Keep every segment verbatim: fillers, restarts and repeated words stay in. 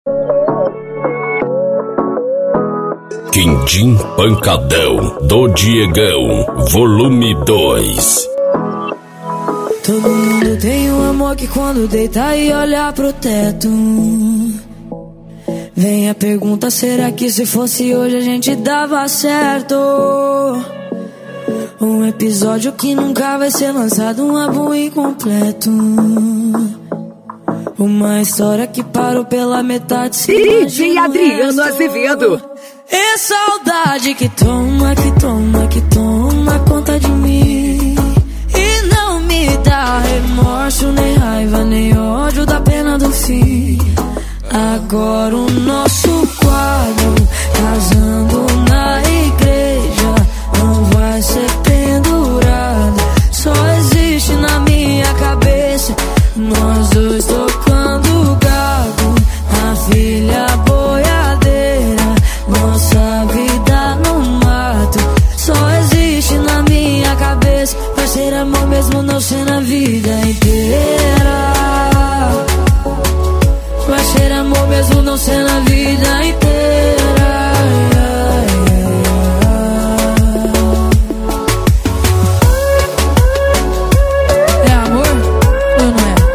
Quindim Pancadão do Diegão, volume dois. Todo mundo tem um amor que quando deita e olha pro teto, vem a pergunta, será que se fosse hoje a gente dava certo? Um episódio que nunca vai ser lançado, um álbum incompleto, uma história que parou pela metade. D J Adriano Azevedo. É saudade que toma, que toma, que toma conta de mim, e não me dá remorso, nem raiva, nem ódio da pena do fim. Agora o nosso quadro, casando na igreja, não vai ser pendurado, só existe na minha cabeça, nós dois tocando gado, a filha boiadeira, nossa vida no mato, só existe na minha cabeça, vai ser amor mesmo não ser na vida inteira, vai ser amor mesmo não ser na vida inteira. É amor ou não é?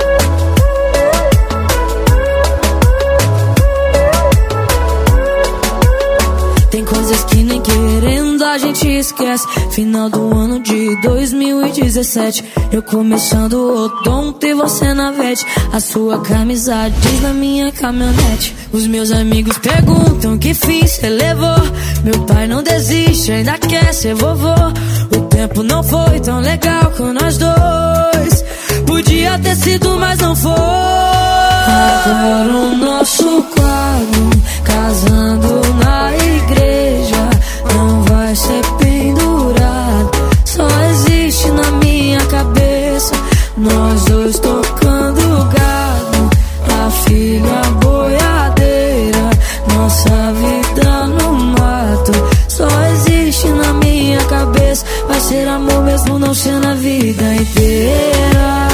Tem coisas que nem querendo a gente esquece. Final do ano de dois mil e dezessete, eu começando o odonto e você na vete, a sua camisa diz na minha caminhonete. Os meus amigos perguntam que fim cê levou, meu pai não desiste, ainda quer ser vovô. O tempo não foi tão legal com nós dois, podia ter sido mas não foi. Agora o nosso quadro, casando na igreja, não vai ser pendurado, só existe na minha cabeça, nós dois tocando gado, a filha boiadeira, nossa vida no mato, só existe na minha cabeça, vai ser amor mesmo não ser na vida inteira,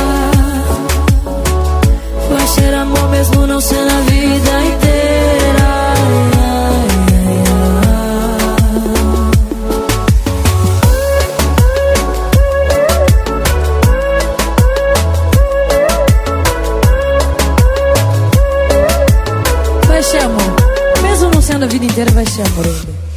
vai ser amor mesmo não ser na vida inteira. Vai ser amor, mesmo não sendo a vida inteira, vai ser amor ainda.